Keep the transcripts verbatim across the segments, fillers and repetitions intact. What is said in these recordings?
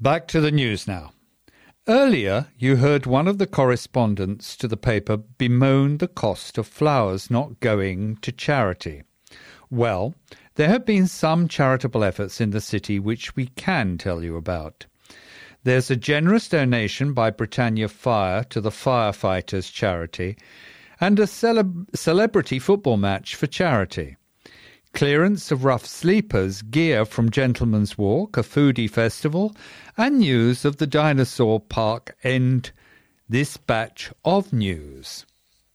Back to the news now. Earlier, you heard one of the correspondents to the paper bemoan the cost of flowers not going to charity. Well, there have been some charitable efforts in the city which we can tell you about. There's a generous donation by Britannia Fire to the Firefighters charity and a cele- celebrity football match for charity. Clearance of rough sleepers, gear from Gentleman's Walk, a foodie festival, and news of the dinosaur park end this batch of news.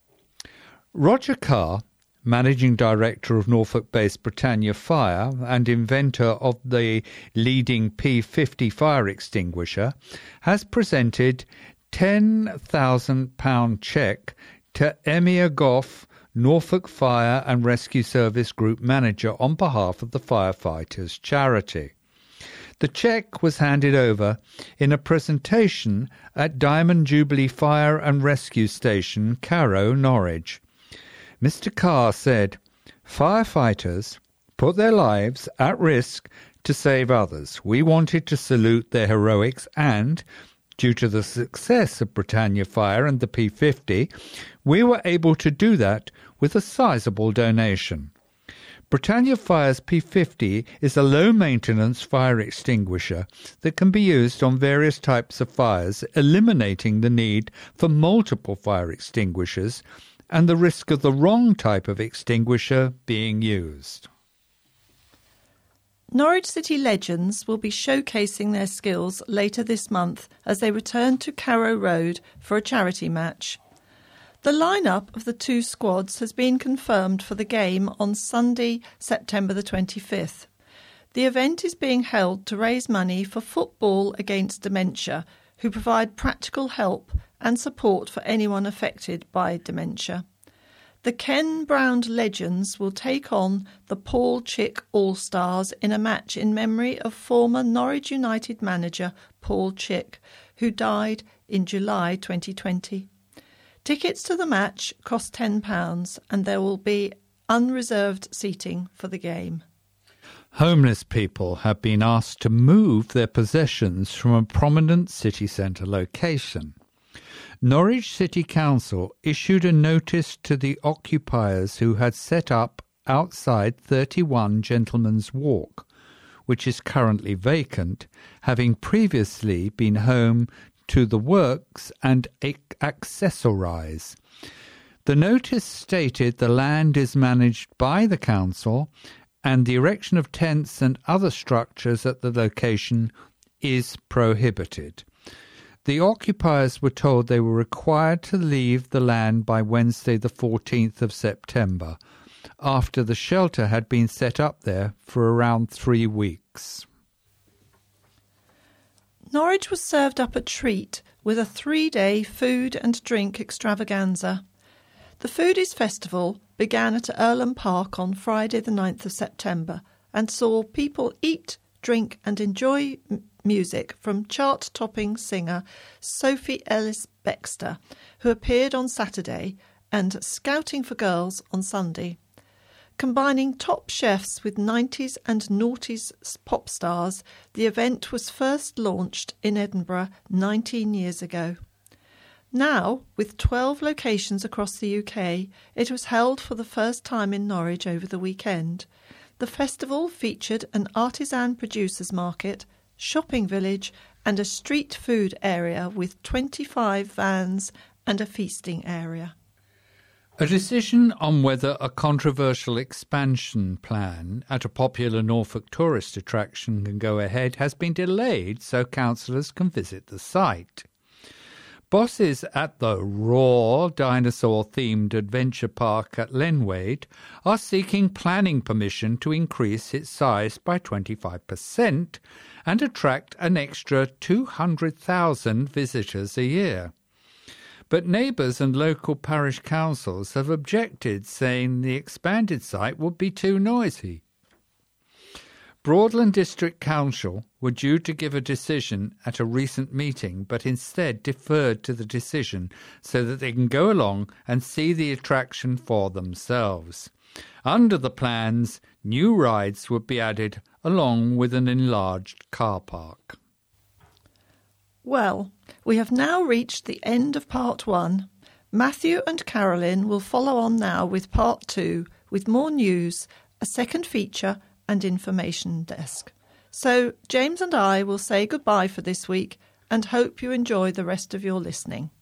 Roger Carr, Managing Director of Norfolk-based Britannia Fire and inventor of the leading P fifty fire extinguisher, has presented ten thousand pounds cheque to Emir Goff, Norfolk Fire and Rescue Service Group Manager, on behalf of the Firefighters charity. The cheque was handed over in a presentation at Diamond Jubilee Fire and Rescue Station, Carrow, Norwich. Mister Carr said, "Firefighters put their lives at risk to save others. We wanted to salute their heroics and, due to the success of Britannia Fire and the P fifty, we were able to do that with a sizable donation." Britannia Fire's P fifty is a low-maintenance fire extinguisher that can be used on various types of fires, eliminating the need for multiple fire extinguishers and the risk of the wrong type of extinguisher being used. Norwich City Legends will be showcasing their skills later this month as they return to Carrow Road for a charity match. The lineup of the two squads has been confirmed for the game on Sunday, September the twenty-fifth. The event is being held to raise money for Football Against Dementia, who provide practical help and support for anyone affected by dementia. The Ken Brown Legends will take on the Paul Chick All-Stars in a match in memory of former Norwich United manager Paul Chick, who died in July twenty twenty. Tickets to the match cost ten pounds and there will be unreserved seating for the game. Homeless people have been asked to move their possessions from a prominent city centre location. Norwich City Council issued a notice to the occupiers who had set up outside thirty-one Gentleman's Walk, which is currently vacant, having previously been home to the Works and Accessorize. The notice stated the land is managed by the council and the erection of tents and other structures at the location is prohibited. The occupiers were told they were required to leave the land by Wednesday the fourteenth of September, after the shelter had been set up there for around three weeks. Norwich was served up a treat with a three-day food and drink extravaganza. The Foodies Festival began at Earlham Park on Friday the ninth of September and saw people eat, drink and enjoy m- music from chart-topping singer Sophie Ellis-Bextor, who appeared on Saturday, and Scouting for Girls on Sunday. Combining top chefs with nineties and noughties pop stars, the event was first launched in Edinburgh nineteen years ago. Now, with twelve locations across the U K, it was held for the first time in Norwich over the weekend. The festival featured an artisan producers market, shopping village and a street food area with twenty-five vans and a feasting area. A decision on whether a controversial expansion plan at a popular Norfolk tourist attraction can go ahead has been delayed so councillors can visit the site. Bosses at the Raw dinosaur-themed adventure park at Lenwade are seeking planning permission to increase its size by twenty-five percent and attract an extra two hundred thousand visitors a year. But neighbours and local parish councils have objected, saying the expanded site would be too noisy. Broadland District Council were due to give a decision at a recent meeting, but instead deferred to the decision so that they can go along and see the attraction for themselves. Under the plans, new rides would be added along with an enlarged car park. Well, we have now reached the end of part one. Matthew and Carolyn will follow on now with part two, with more news, a second feature and information desk. So James and I will say goodbye for this week and hope you enjoy the rest of your listening.